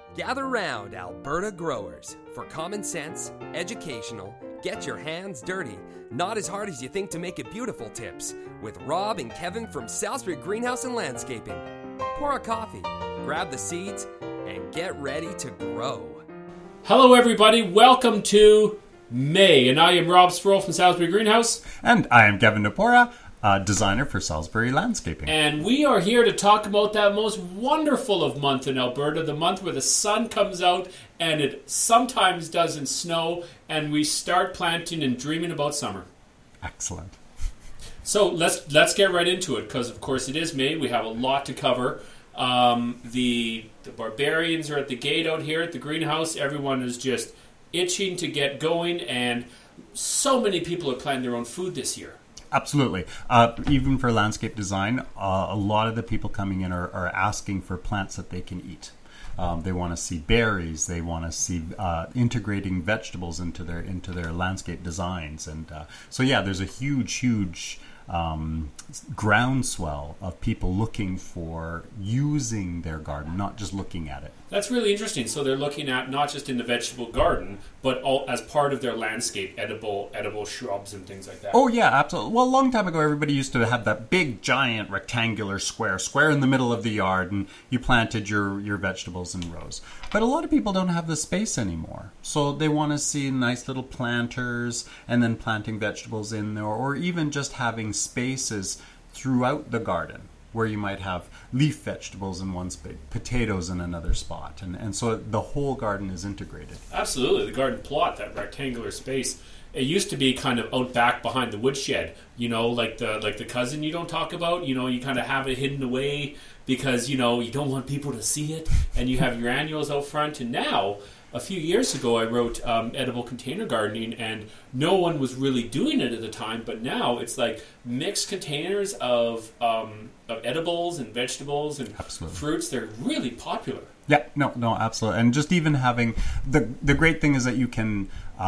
Gather round, Alberta growers, for common sense, educational, get your hands dirty, not as hard as you think to make it beautiful tips, with Rob and Kevin from Salisbury Greenhouse and Landscaping. Pour a coffee, grab the seeds, and get ready to grow. Hello everybody, welcome to May, and I am Rob Sproul from Salisbury Greenhouse. And I am Kevin Napora, designer for Salisbury Landscaping. And we are here to talk about that most wonderful of month in Alberta, the month where the sun comes out and it sometimes doesn't snow, and we start planting and dreaming about summer. Excellent. So let's get right into it, because of course it is May. We have a lot to cover. The barbarians are at the gate out here at the greenhouse. Everyone is just itching to get going, and so many people are planting their own food this year. Absolutely. Even for landscape design, a lot of the people coming in are asking for plants that they can eat. They want to see berries. They want to see integrating vegetables into their landscape designs. And so, yeah, there's a huge groundswell of people looking for using their garden, not just looking at it. That's really interesting. So they're looking at not just in the vegetable garden, but all as part of their landscape, edible shrubs and things like that. Oh yeah, absolutely. Well, a long time ago, everybody used to have that big, giant, rectangular square in the middle of the yard, and you planted your vegetables in rows. But a lot of people don't have the space anymore, so they want to see nice little planters, and then planting vegetables in there, or even just having spaces throughout the garden where you might have leaf vegetables in one space, potatoes in another spot, and so the whole garden is integrated. Absolutely. The garden plot, that rectangular space, it used to be kind of out back behind the woodshed, like the cousin you don't talk about, you kind of have it hidden away because, you don't want people to see it, and you have your annuals out front. And now, a few years ago, I wrote edible container gardening, and no one was really doing it at the time, but now it's like mixed containers of edibles and vegetables and Absolutely. Fruits. They're really popular. Yeah, no, absolutely. And just even having the great thing is that you can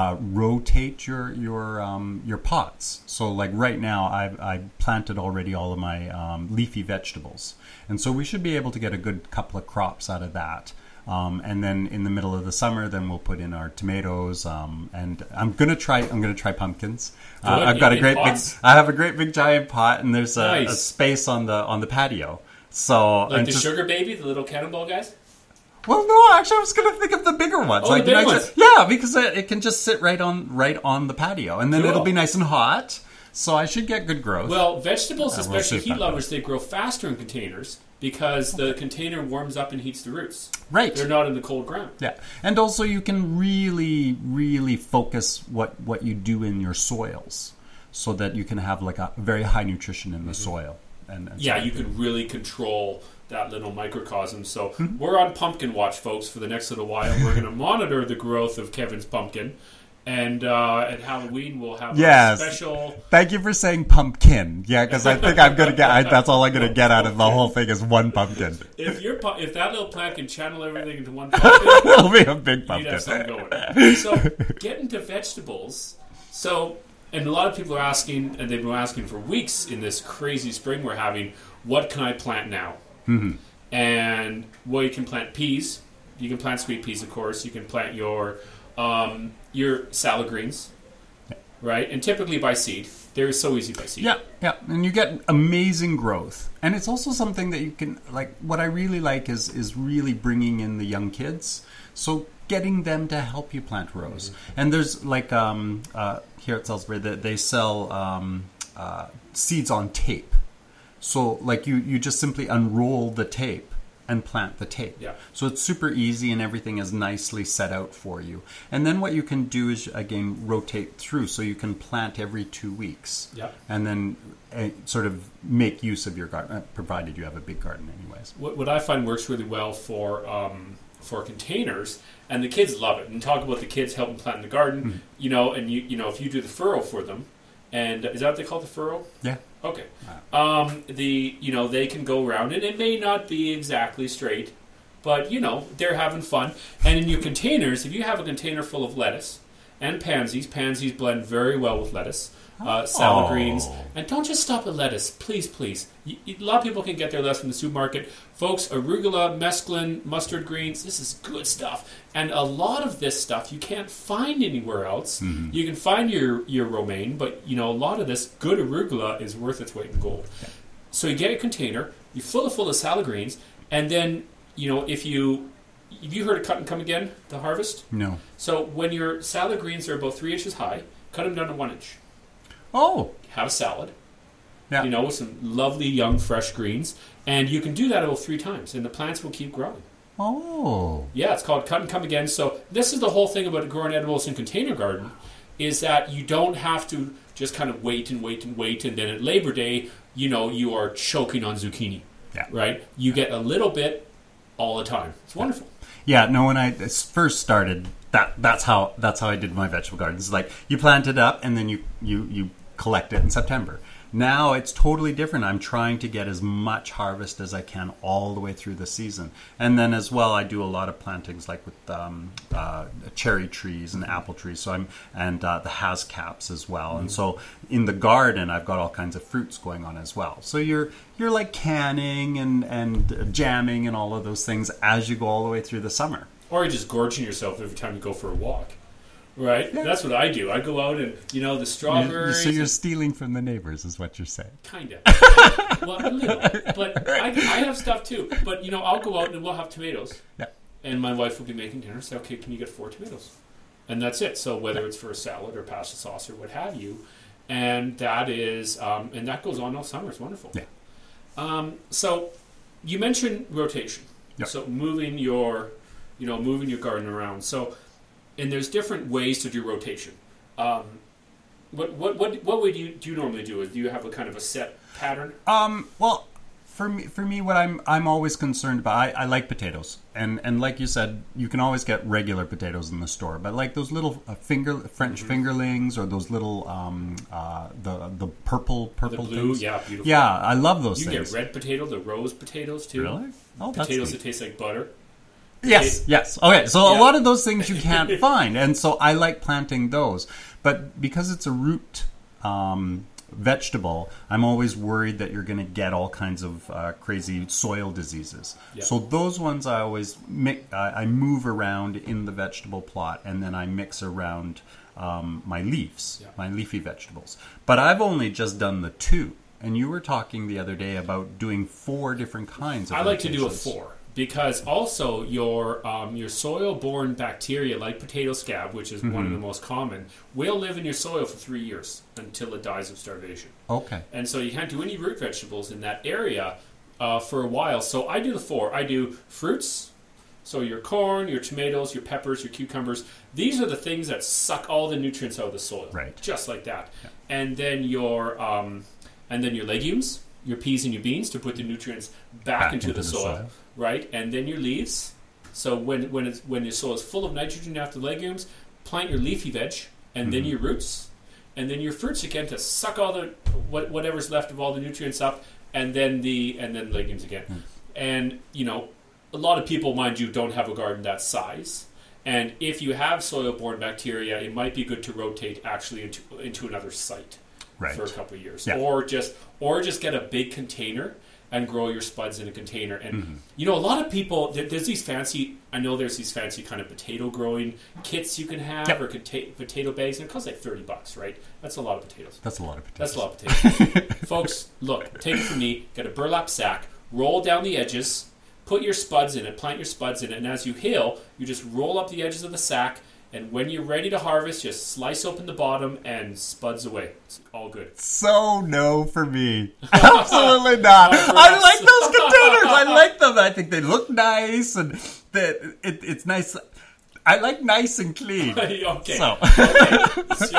rotate your pots. So like right now, I planted already all of my leafy vegetables, and so we should be able to get a good couple of crops out of that. And then in the middle of the summer, then we'll put in our tomatoes. And I'm gonna try pumpkins. I've got I have a great big giant pot, and there's a space on the patio. So like the sugar baby, the little cannonball guys. Well, no, actually, I was going to think of the bigger ones. Oh, the big ones. Yeah, because it can just sit right on the patio, and then it'll be nice and hot. So I should get good growth. Well, vegetables, especially heat lovers, they grow faster in containers because the container warms up and heats the roots. Right. They're not in the cold ground. Yeah. And also you can really, really focus what you do in your soils so that you can have like a very high nutrition in the soil. And yeah, you can really control that little microcosm. So we're on pumpkin watch, folks, for the next little while. We're going to monitor the growth of Kevin's pumpkin. And at Halloween, we'll have a special... Thank you for saying pumpkin. Yeah, because I think I'm going to get... that's all I'm going to get out of the whole thing is one pumpkin. If that little plant can channel everything into one pumpkin... It'll be a big pumpkin. You'd have something going. So, get into vegetables. So, and a lot of people are asking, and they've been asking for weeks in this crazy spring we're having, what can I plant now? Mm-hmm. And, well, you can plant peas. You can plant sweet peas, of course. You can plant your salad greens, right? And typically by seed. They're so easy by seed. Yeah. And you get amazing growth. And it's also something that you can, like, what I really like is really bringing in the young kids. So getting them to help you plant rows. Mm-hmm. And there's, like, here at Salisbury, they sell seeds on tape. So, like, you just simply unroll the tape and plant the tape. Yeah. So it's super easy and everything is nicely set out for you. And then what you can do is, again, rotate through. So you can plant every 2 weeks. Yeah. And then sort of make use of your garden, provided you have a big garden anyways. What I find works really well for containers, and the kids love it. And talk about the kids helping plant in the garden, and if you do the furrow for them, and is that what they call the furrow? Yeah. Okay. They can go around it. It may not be exactly straight, but they're having fun. And in your containers, if you have a container full of lettuce and pansies blend very well with lettuce. salad greens. And don't just stop at lettuce. Please, please. A lot of people can get their lettuce from the supermarket. Folks, arugula, mesclun, mustard greens, this is good stuff. And a lot of this stuff you can't find anywhere else. Mm-hmm. You can find your romaine, but a lot of this good arugula is worth its weight in gold. Okay. So you get a container, you fill it full of salad greens, and then, have you heard of cut and come again, the harvest? No. So when your salad greens are about 3 inches high, cut them down to 1 inch. Oh. Have a salad. Yeah. With some lovely young fresh greens. And you can do that about 3 times, and the plants will keep growing. Oh. Yeah, it's called cut and come again. So this is the whole thing about growing edibles in container garden, is that you don't have to just kind of wait, and then at Labor Day, you are choking on zucchini. Yeah. Right? You get a little bit all the time. It's wonderful. Yeah, no, when I first started, that's how I did my vegetable gardens. Like, you plant it up and then you collect it in September. Now it's totally different. I'm trying to get as much harvest as I can all the way through the season. And then as well, I do a lot of plantings like with cherry trees and apple trees. So the hascaps as well. Mm-hmm. And so in the garden, I've got all kinds of fruits going on as well. So you're like canning and jamming and all of those things as you go all the way through the summer. Or you're just gorging yourself every time you go for a walk. Right? Yeah. That's what I do. I go out and, the strawberries. So you're stealing from the neighbors is what you're saying. Kind of. Well, a little. But I have stuff too. But, I'll go out and we'll have tomatoes. Yeah. And my wife will be making dinner. Say, okay, can you get 4 tomatoes? And that's it. So whether it's for a salad or pasta sauce or what have you. And that is, and that goes on all summer. It's wonderful. Yeah. So you mentioned rotation. Yep. So moving your garden around. So, and there's different ways to do rotation. What would you normally do? Do you have a kind of a set pattern? Well, for me, what I'm always concerned about, I like potatoes, and like you said, you can always get regular potatoes in the store, but like those little French fingerlings, or those little the purple the blue, things. Yeah, beautiful. Yeah, I love those things. You things. Get red potato, the rose potatoes too. Really? Oh, that's potatoes neat. that taste like butter. Yes. Okay, so a lot of those things you can't find, and so I like planting those. But because it's a root vegetable, I'm always worried that you're going to get all kinds of crazy soil diseases. Yep. So those ones I always I move around in the vegetable plot, and then I mix around my leaves, my leafy vegetables. But I've only just done the 2. And you were talking the other day about doing 4 different kinds of I like to do a 4. Because also your soil-borne bacteria, like potato scab, which is one of the most common, will live in your soil for 3 years until it dies of starvation. Okay. And so you can't do any root vegetables in that area for a while. So I do the 4. I do fruits, so your corn, your tomatoes, your peppers, your cucumbers. These are the things that suck all the nutrients out of the soil. Right. Just like that. Yeah. And then your legumes, your peas and your beans, to put the nutrients back into the soil. Right, and then your leaves. So when your soil is full of nitrogen after legumes, plant your leafy veg, and then your roots, and then your fruits again to suck all the whatever's left of all the nutrients up, and then legumes again. And a lot of people, mind you, don't have a garden that size. And if you have soil-borne bacteria, it might be good to rotate actually into another site for a couple of years, or just get a big container and grow your spuds in a container. And, a lot of people, there's these fancy kind of potato growing kits you can have, or potato bags, and it costs like $30, right? That's a lot of potatoes. That's a lot of potatoes. That's a lot of potatoes. Folks, look, take it from me, get a burlap sack, roll down the edges, put your spuds in it, plant your spuds in it, and as you hill, you just roll up the edges of the sack, and when you're ready to harvest, just slice open the bottom and spuds away. It's all good. So no for me. Absolutely not. I like those containers. I like them. I think they look nice, and it's nice. I like nice and clean. Okay. So. See,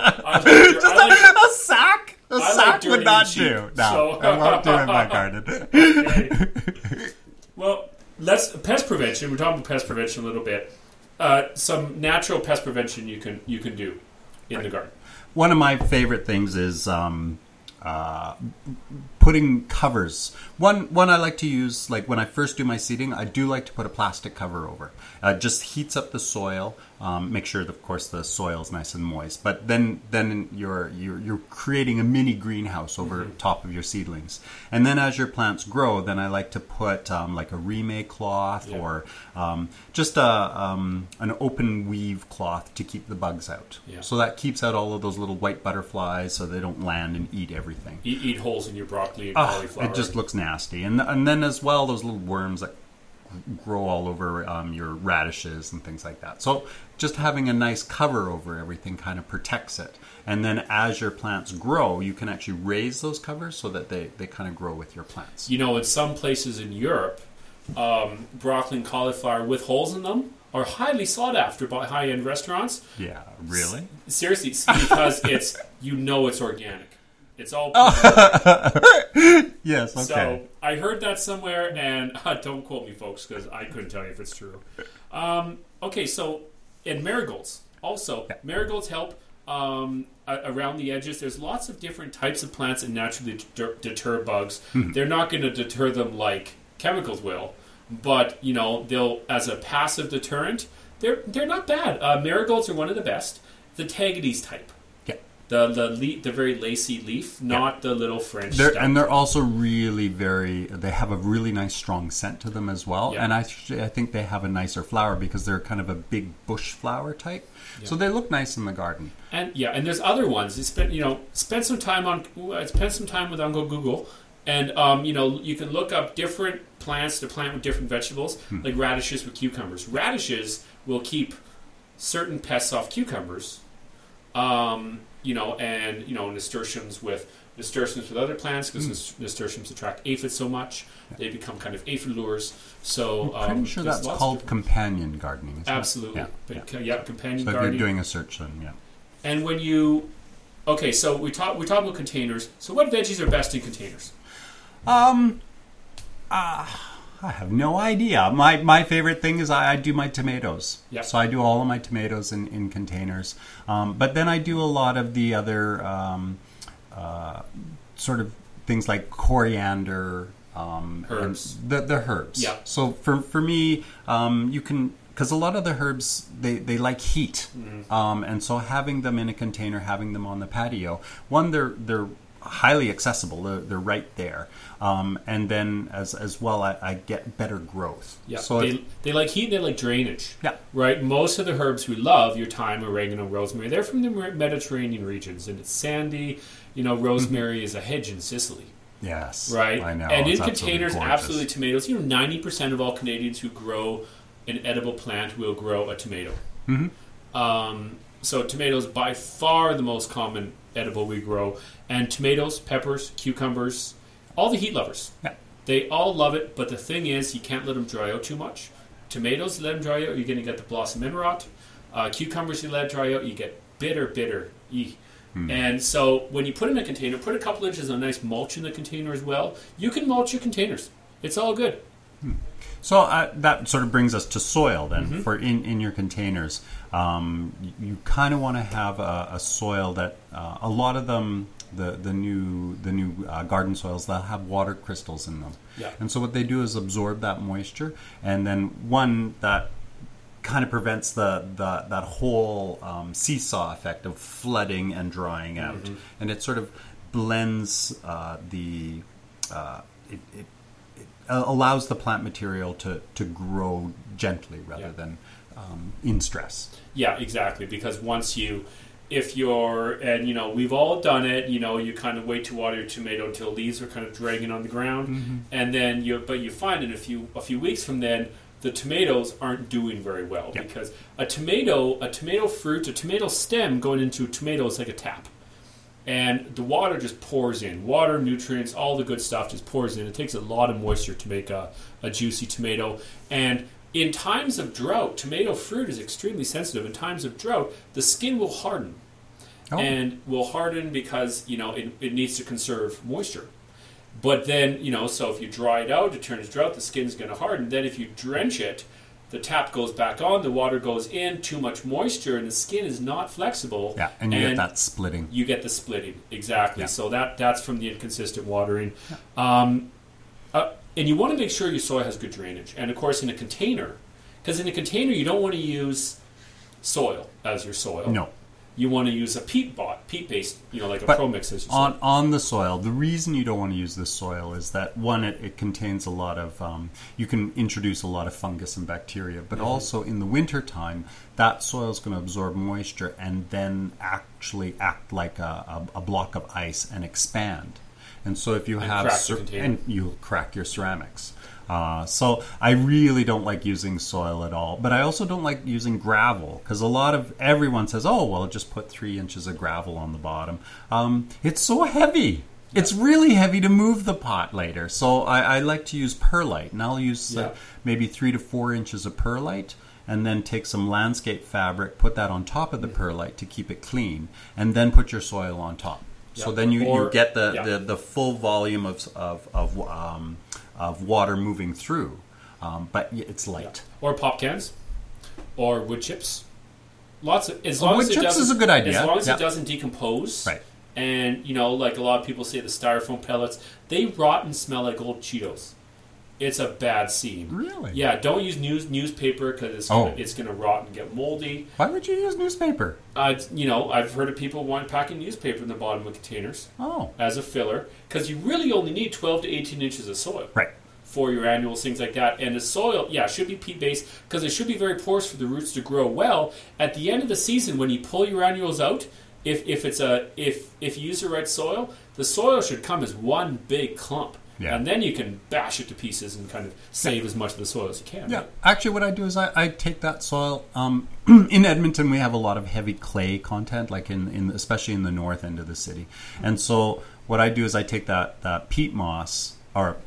a sack. A sack would not do. No, so. I won't do it in my garden. Okay. Well, pest prevention. We're talking about pest prevention a little bit. Some natural pest prevention you can do in the garden. One of my favorite things is putting putting covers. One I like to use, like when I first do my seeding, I do like to put a plastic cover over. Just heats up the soil. Make sure, that, of course, the soil's nice and moist. But then you're creating a mini greenhouse over top of your seedlings. And then as your plants grow, then I like to put like a remake cloth or just an open weave cloth to keep the bugs out. Yeah. So that keeps out all of those little white butterflies, so they don't land and eat everything. Eat holes in your broccoli and cauliflower. It just looks nasty. And then as well, those little worms that grow all over your radishes and things like that. So just having a nice cover over everything kind of protects it. And then as your plants grow, you can actually raise those covers so that they kind of grow with your plants. You know, in some places in Europe, broccoli and cauliflower with holes in them are highly sought after by high-end restaurants. Yeah, really? Seriously, because it's organic. It's all yes, okay. So I heard that somewhere, and don't quote me, folks, because I couldn't tell you if it's true. Okay, so and marigolds also. Yeah. Marigolds help around the edges. There's lots of different types of plants that naturally deter bugs. Mm-hmm. They're not going to deter them like chemicals will, but you know, they'll, as a passive deterrent, they're not bad. Marigolds are one of the best. The Tagades type. The very lacy leaf, not the little French stem. And they're also really they have a really nice strong scent to them as well. Yeah. And I think they have a nicer flower because they're kind of a big bush flower type. Yeah. So they look nice in the garden. And there's other ones. Spend some time with Uncle Google, and you can look up different plants to plant with different vegetables, like radishes with cucumbers. Radishes will keep certain pests off cucumbers. Nasturtiums with other plants, because nasturtiums attract aphids so much, they become kind of aphid lures. So I'm pretty sure that's called companion gardening. Absolutely, companion so gardening. So if you're doing a search, then And when you, so we talk about containers. So what veggies are best in containers? I have no idea. My favorite thing is I do my tomatoes. Yep. So I do all of my tomatoes in containers. But then I do a lot of the other sort of things like coriander. Herbs. The herbs. Yeah. So for me, you can... Because a lot of the herbs, they like heat. Mm-hmm. And so having them in a container, having them on the patio, one, they're highly accessible. They're right there, and then as well, I get better growth. Yeah, so they like heat. They like drainage. Yeah, right. Most of the herbs we love, your thyme, oregano, rosemary, they're from the Mediterranean regions, and it's sandy. Rosemary is a hedge in Sicily. Yes, right. I know. And in containers, absolutely tomatoes. 90% of all Canadians who grow an edible plant will grow a tomato. Mm-hmm. So tomatoes by far the most common edible we grow, and tomatoes, peppers, cucumbers, all the heat lovers. Yeah. They all love it, but the thing is, you can't let them dry out too much. Tomatoes, let them dry out, you're going to get the blossom end rot. Cucumbers, you let it dry out, you get bitter. And so when you put in a container, put a couple inches of nice mulch in the container as well. You can mulch your containers. It's all good. So that sort of brings us to soil then. Mm-hmm. For in your containers, you kind of want to have a soil that a lot of them, the new garden soils, they'll have water crystals in them. Yeah. And so what they do is absorb that moisture, and then one that kind of prevents that whole seesaw effect of flooding and drying out, mm-hmm. and it sort of blends it allows the plant material to grow gently rather than in stress. Yeah, exactly. Because we've all done it, you kind of wait to water your tomato until leaves are kind of dragging on the ground, mm-hmm. and then you find in a few weeks from then, the tomatoes aren't doing very well, because a tomato fruit, a tomato stem going into a tomato is like a tap. And the water just pours in. Water, nutrients, all the good stuff just pours in. It takes a lot of moisture to make a juicy tomato. And in times of drought, tomato fruit is extremely sensitive. In times of drought, the skin will harden. Oh. And will harden because, it needs to conserve moisture. But then, so if you dry it out, it turns drought, the skin's going to harden. Then if you drench it, the tap goes back on, the water goes in, too much moisture, and the skin is not flexible. Yeah, and you get that splitting. You get the splitting, exactly. Yeah. So that's from the inconsistent watering. Yeah. And you want to make sure your soil has good drainage. And, of course, in a container, because in a container you don't want to use soil as your soil. No. You want to use a peat-based, like a Pro Mix as your soil. On the soil, the reason you don't want to use this soil is that, one, it contains a lot of, you can introduce a lot of fungus and bacteria, but also in the winter time, that soil is going to absorb moisture and then actually act like a block of ice and expand. And so if you and you'll crack your ceramics. So I really don't like using soil at all, but I also don't like using gravel because everyone says, "Oh, well, just put 3 inches of gravel on the bottom." It's so heavy. Yeah. It's really heavy to move the pot later. So I like to use perlite, and I'll use maybe 3 to 4 inches of perlite, and then take some landscape fabric, put that on top of the perlite to keep it clean, and then put your soil on top. Yep. So then you get the full volume of water moving through, but it's light. Or pop cans, or wood chips. Wood chips is a good idea. As long as it doesn't decompose. Right. And, like a lot of people say, the styrofoam pellets, they rot and smell like old Cheetos. It's a bad scene. Really? Yeah, don't use newspaper because it's going to rot and get moldy. Why would you use newspaper? I've heard of people packing newspaper in the bottom of containers as a filler because you really only need 12 to 18 inches of soil for your annuals, things like that. And the soil, should be peat-based because it should be very porous for the roots to grow well. At the end of the season, when you pull your annuals out, if you use the right soil, the soil should come as one big clump. Yeah. And then you can bash it to pieces and kind of save as much of the soil as you can. Yeah, actually what I do is I take that soil. In Edmonton, we have a lot of heavy clay content, like especially in the north end of the city. And so what I do is I take that peat moss, or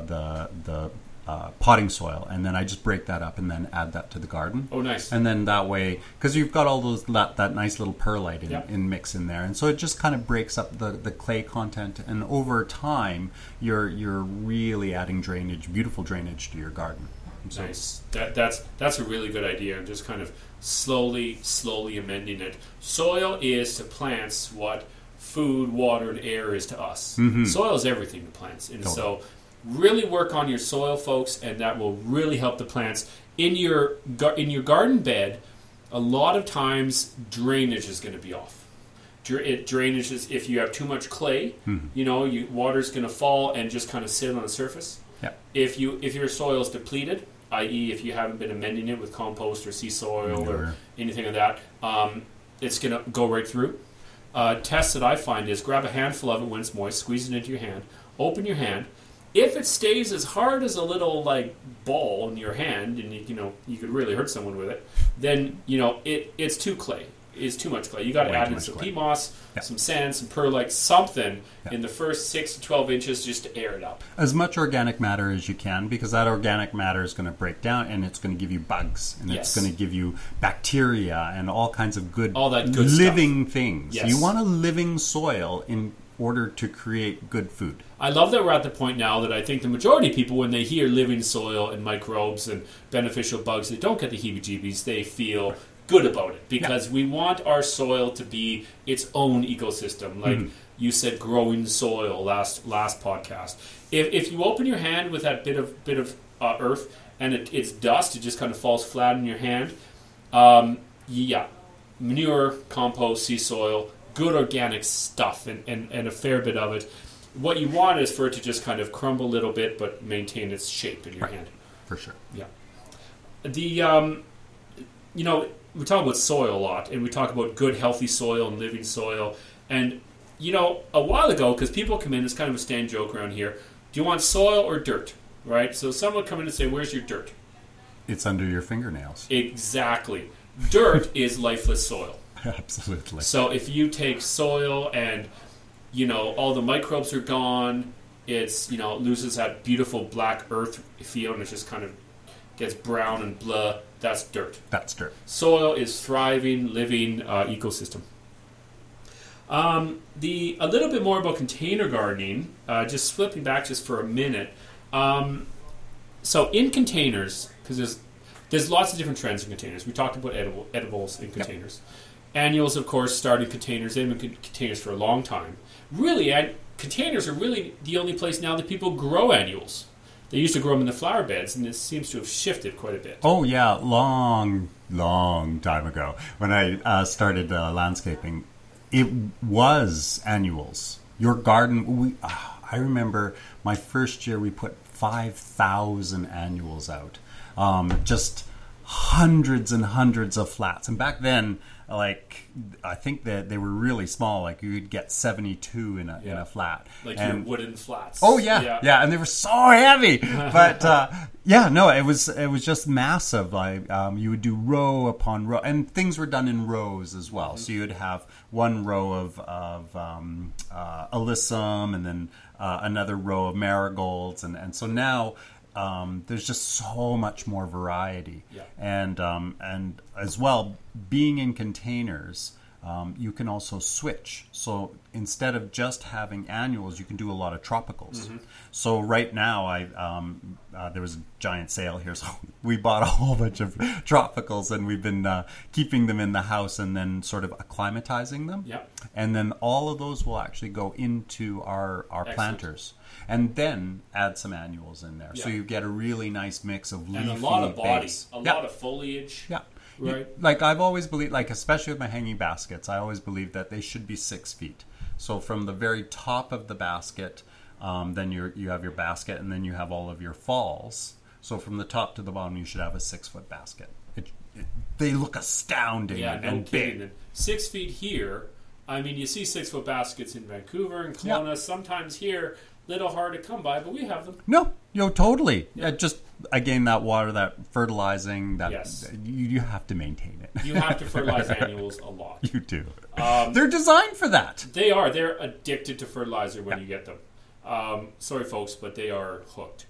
the potting soil, and then I just break that up and then add that to the garden. Oh, nice. And then that way, because you've got all that nice little perlite in mix in there, and so it just kind of breaks up the clay content, and over time you're really adding beautiful drainage to your garden. So, nice. That's a really good idea. I'm just kind of slowly amending it. Soil is to plants what food, water, and air is to us. Mm-hmm. Soil is everything to plants, and so really work on your soil, folks, and that will really help the plants. In your garden bed, a lot of times drainage is going to be off. Drainage is, if you have too much clay, water's going to fall and just kind of sit on the surface. Yeah. If your soil is depleted, i.e. if you haven't been amending it with compost or sea soil or anything like that, it's going to go right through. Test that I find is grab a handful of it when it's moist, squeeze it into your hand, open your hand. If it stays as hard as a little ball in your hand, and you could really hurt someone with it, then it's too clay. It's too much clay. You got to add in some peat moss, some sand, some perlite, something in the first 6 to 12 inches just to air it up. As much organic matter as you can, because that organic matter is going to break down and it's going to give you bugs, and it's going to give you bacteria and all kinds of good living things. Yes. You want a living soil in order to create good food. I love that we're at the point now that I think the majority of people, when they hear living soil and microbes and beneficial bugs, they don't get the heebie-jeebies. They feel good about it because we want our soil to be its own ecosystem. Like you said, growing soil last podcast. If you open your hand with that bit of earth and it's dust, it just kind of falls flat in your hand. Manure, compost, sea soil, good organic stuff, and a fair bit of it. What you want is for it to just kind of crumble a little bit, but maintain its shape in your hand. For sure. Yeah. We talk about soil a lot, and we talk about good, healthy soil and living soil. And, a while ago, because people come in, it's kind of a stand joke around here, do you want soil or dirt? Right? So someone would come in and say, where's your dirt? It's under your fingernails. Exactly. Dirt is lifeless soil. Absolutely. So if you take soil and, all the microbes are gone, it loses that beautiful black earth feel, and it just kind of gets brown and blah. That's dirt. That's dirt. Soil is thriving, living ecosystem. A little bit more about container gardening, just flipping back just for a minute. So in containers, because there's lots of different trends in containers. We talked about edibles in containers. Annuals, of course, started containers. They've been containers for a long time. Really, containers are really the only place now that people grow annuals. They used to grow them in the flower beds, and this seems to have shifted quite a bit. Oh yeah, long time ago when I started landscaping, it was annuals. Your garden. I remember my first year we put 5,000 annuals out, just hundreds and hundreds of flats. And back then, like, I think that they were really small. Like, you could get 72 in a flat, like your wooden flats. Oh yeah, and they were so heavy. But it was just massive. Like, you would do row upon row, and things were done in rows as well. So you would have one row of alyssum, and then another row of marigolds, and so now. There's just so much more variety, and as well, being in containers, you can also switch. So instead of just having annuals, you can do a lot of tropicals. So right now, there was a giant sale here, so we bought a whole bunch of tropicals, and we've been keeping them in the house and then sort of acclimatizing them. And then all of those will actually go into our planters. And then add some annuals in there. So you get a really nice mix of leafy and a lot of body, base. a lot of foliage. Right. Like, I've always believed, like, especially with my hanging baskets, I always believed that they should be 6 feet. So from the very top of the basket, then you have your basket, and then you have all of your falls. So from the top to the bottom, you should have a 6-foot basket. They look astounding and big. 6 feet here. I mean, you see 6-foot baskets in Vancouver and Kelowna. Sometimes here, little hard to come by, but we have them. No, totally. Just again, that water, that fertilizing, that you have to maintain it. You have to fertilize annuals a lot. You do. They're designed for that. They are. They're addicted to fertilizer when you get them. Sorry, folks, but they are hooked.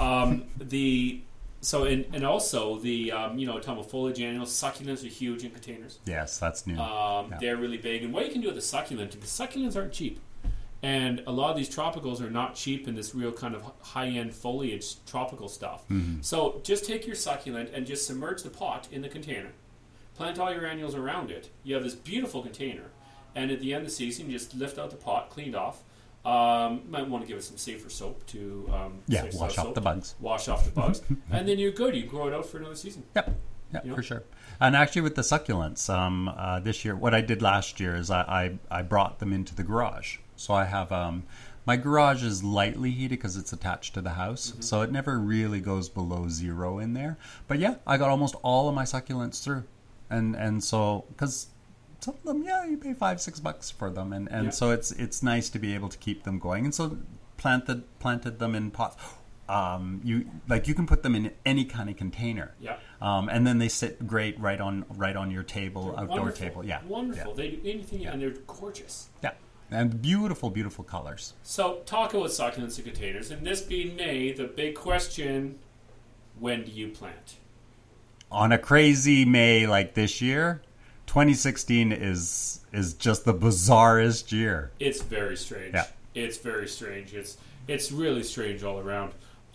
Also the talking about foliage annuals, succulents are huge in containers. Yes, that's new. They're really big, and what you can do with the succulents aren't cheap. And a lot of these tropicals are not cheap in this real kind of high-end foliage tropical stuff. So just take your succulent and just submerge the pot in the container. Plant all your annuals around it. You have this beautiful container. And at the end of the season, you just lift out the pot, cleaned off. You might want to give it some safer soap to wash off the bugs. Wash off the bugs. And then you're good. You can grow it out for another season. Yep. Yeah, for sure. And actually with the succulents, this year, what I did last year is I brought them into the garage. So I have my garage is lightly heated because it's attached to the house, so it never really goes below 0 in there. But yeah, I got almost all of my succulents through, and so because some of them, you pay $5-6 for them, and so it's nice to be able to keep them going, and so planted them in pots. You can put them in any kind of container, and then they sit great right on your table, they're outdoor wonderful. table. Wonderful. They do anything, and they're gorgeous. And beautiful, beautiful colors. So, talk about succulents and containers. And this being May, the big question, when do you plant? On a crazy May like this year, 2016 is just the bizarrest year. It's very strange. It's very strange. It's really strange all around.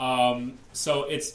So it's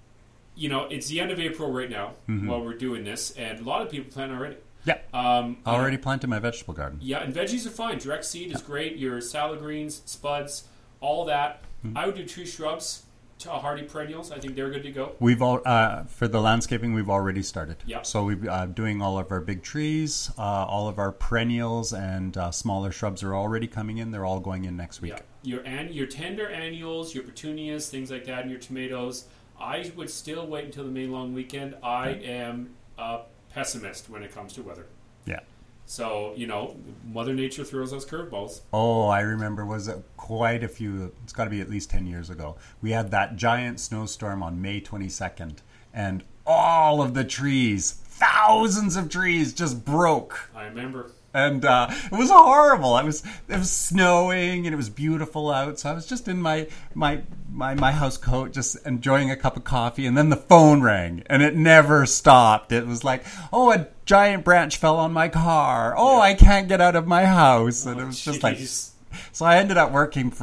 the end of April right now while we're doing this, and a lot of people plant already. Already planted my vegetable garden. Yeah, and veggies are fine. Direct seed is great. Your salad greens, spuds, all that. I would do tree shrubs, hardy perennials. I think they're good to go. We've all for the landscaping, we've already started. Yep. So we're doing all of our big trees, all of our perennials, and smaller shrubs are already coming in. They're all going in next week. Yeah. Your tender annuals, your petunias, things like that, and your tomatoes. I would still wait until the May long weekend. I am pessimist when it comes to weather. Yeah. So, Mother Nature throws us curveballs. Oh, I remember, quite a few, it's got to be at least 10 years ago. We had that giant snowstorm on May 22nd, and all of the trees, thousands of trees just broke. I remember. And it was horrible. It was snowing and it was beautiful out. So I was just in my house coat, just enjoying a cup of coffee. And then the phone rang, and it never stopped. It was like, oh, a giant branch fell on my car. Oh, I can't get out of my house. And it was just like, so I ended up working for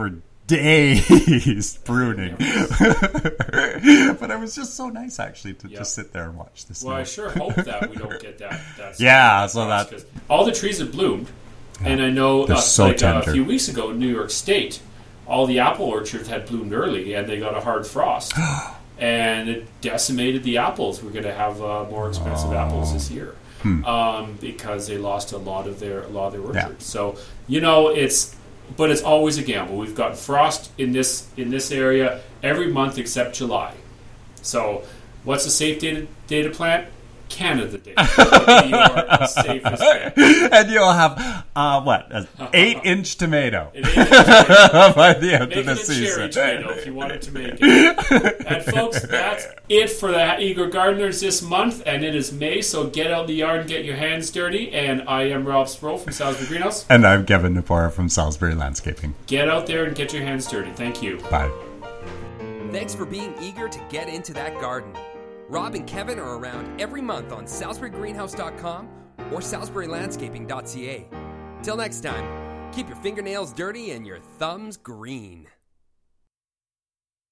days pruning. But it was just so nice, actually, to just sit there and watch the snow. Well, I sure hope that we don't get that yeah, so that... Because all the trees have bloomed. Yeah. And I know a few weeks ago in New York State, all the apple orchards had bloomed early, and they got a hard frost. And it decimated the apples. We're going to have more expensive apples this year. Because they lost a lot of their orchards. Yeah. So, but it's always a gamble. We've got frost in this area every month except July. So, what's a safe day to plant? Canada Day. Your safest bet. And you'll have an 8-inch tomato by the end of the season. Cherry tomato if you wanted to make it. And folks, that's it for the Eager Gardeners this month, and it is May, so get out in the yard and get your hands dirty. And I am Rob Sproul from Salisbury Greenhouse. And I'm Kevin Napora from Salisbury Landscaping. Get out there and get your hands dirty. Thank you. Bye. Thanks for being eager to get into that garden. Rob and Kevin are around every month on SalisburyGreenhouse.com or SalisburyLandscaping.ca. Till next time, keep your fingernails dirty and your thumbs green.